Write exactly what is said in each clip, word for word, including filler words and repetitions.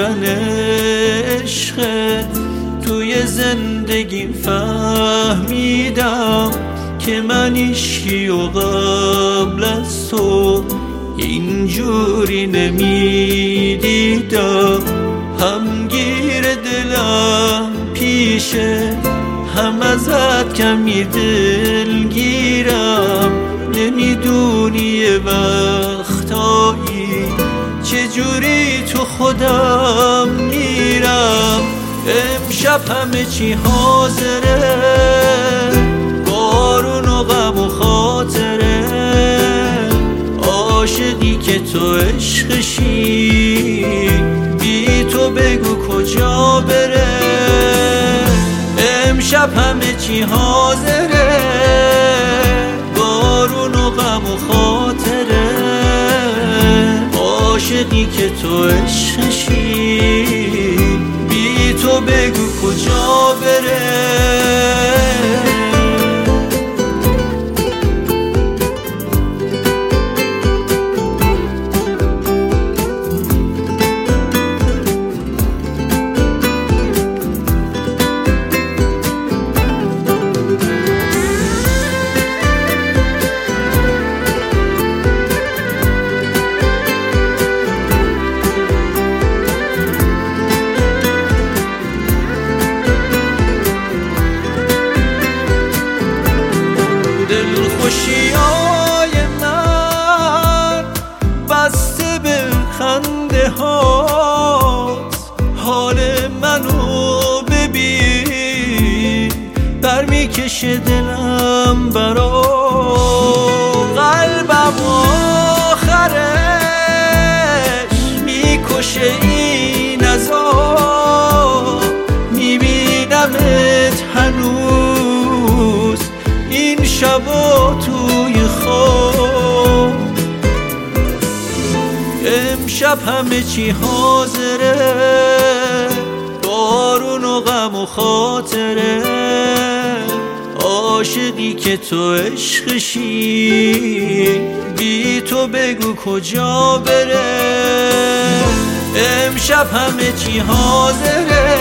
بودن عشقت توی زندگیم فهمیدم که من هیچکی و قبل از تو اینجوری نمیدیدم. هم گیر دلم پیشه، هم ازت کمی دلگیرم. نمیدونی یه وقتایی چجوری تو خودم میرم. امشب همه چی حاضره، بارون و غم و خاطره، عاشقی که تو عشقشی، بی تو بگو کجا بره. امشب همه چی حاضره، بارون و غم و خاطره، عاشقی که تو عشقشی، بی تو بگو کجا بره. دلخوشیای من بسته به خنده هات، حال منو ببین برمیکشه دلم برا. قلبم آخرش میکشه این عذاب، میبینمت هنوز این شبا توی خواب. امشب همه چی حاضره، بارون و غم و خاطره، عاشقی که تو عشقشی، بی تو بگو کجا بره. امشب همه چی حاضره،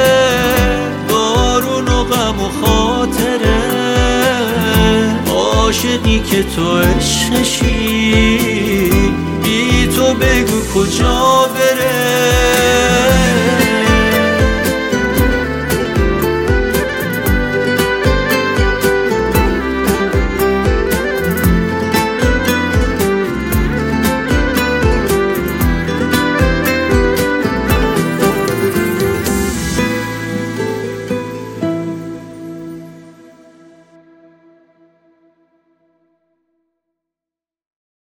بارون و غم و خاطره، عاشقی که تو عشقشی، بی تو بگو کجا بره.